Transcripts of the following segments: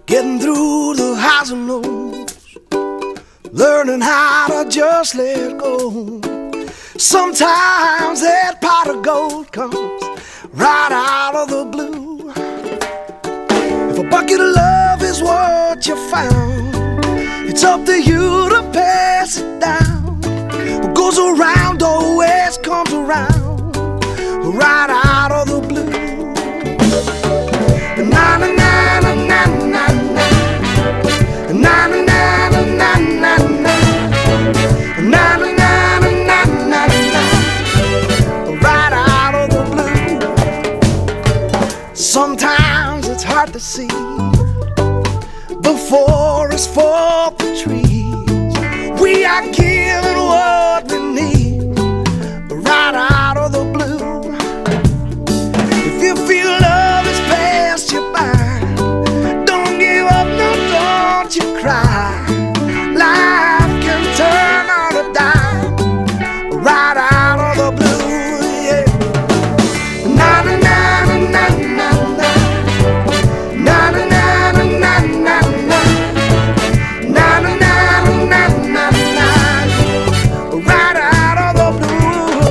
Getting through the highs and lows, learning how to just let go. Sometimes that pot of gold comes right out of the blue. If a bucket of love is what you found, it's up to you to pass it down. What goes around always comes around, right out of the blue. Na na na na na na na na na na na na na na na na na na, right out of the blue. Sometimes it's hard to see the forest for the trees. We are given what we need, right out of the blue. If you feel love has passed you by, don't give up, no, don't you cry. Life can turn on a dime, right out of the blue, yeah. Na na na na na na na na na na na na na na na na na, right out of the blue.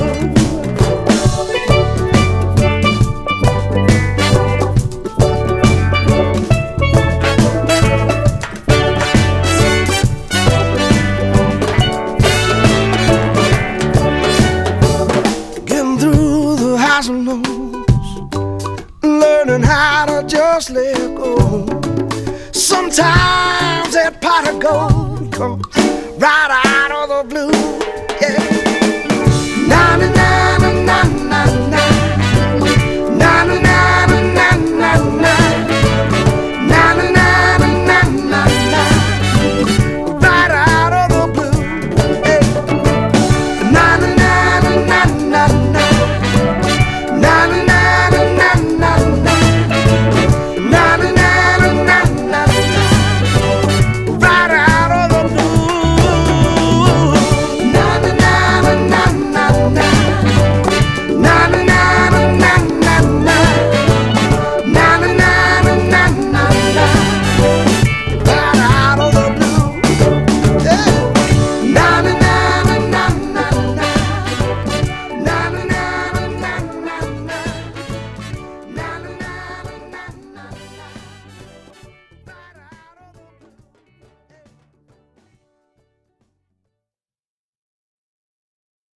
Getting through the highs and lows, learning how to just let go. Sometimes that pot of gold comes right out of the blue, yeah.